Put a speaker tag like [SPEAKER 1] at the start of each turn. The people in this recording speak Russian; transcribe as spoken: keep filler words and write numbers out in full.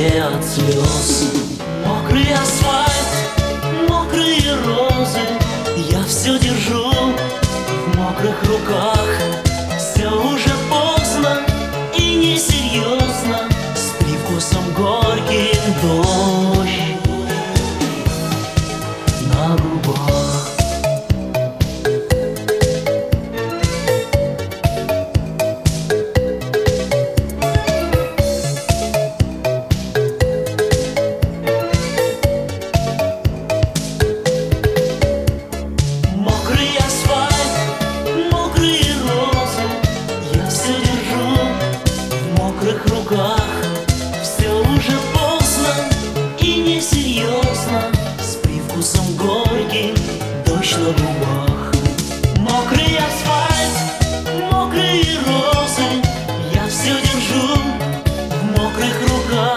[SPEAKER 1] мокрее от слез. Мокрый асфальт, мокрые розы, я все держу в мокрых руках. Все уже поздно и несерьезно, с привкусом горьким дождь на губах. Мокрый асфальт, мокрые розы, я все держу в мокрых руках. Все уже поздно и несерьезно, с привкусом горьким дождь на губах. Мокрый асфальт, мокрые розы, я все держу в мокрых руках.